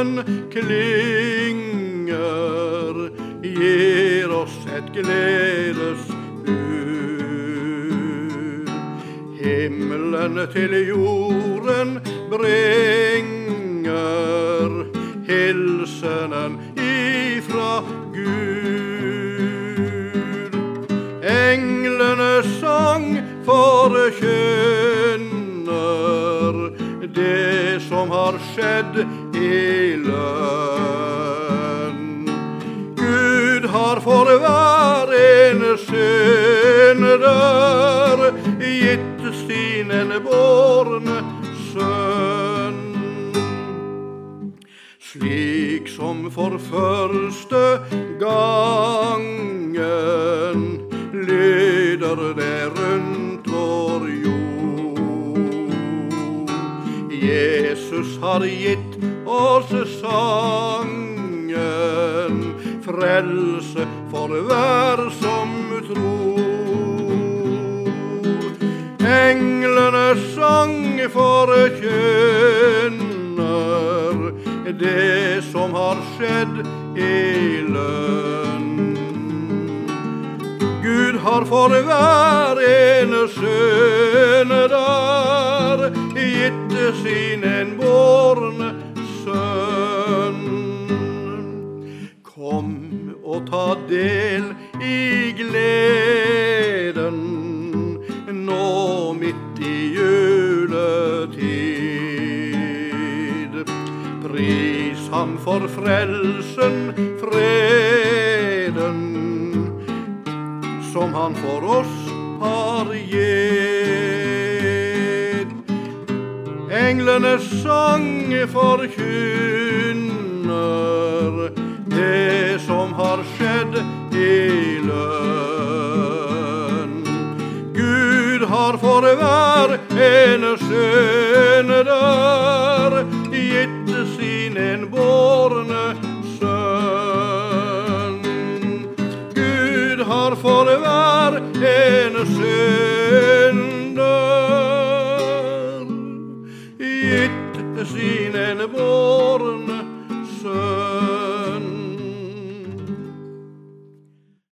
harpen klinger, gir oss et gledesbud. Himmelen til jorden bringer hilsenen ifra Gud. Englenes sang forkynner det som har skjedd i lønn. Gud har for hver en synder gitt sin enbårne sønn. Slik som for første gangen lyder det rundt vår jord. Jesus har gitt oss sangen, frelse for hver som tror. Englenes sang forkynner det som har skjedd i lønn. Gud har for hver en synder gitt sin enbårne sønn. Kom og ta del i gleden nå midt i juletid. Pris ham for frelsen, freden, som han for oss har gitt. Englenes sang forkynner det som har skjedd i lønn. Gud har for hver en synder gitt sin enbårne sønn. Gud har for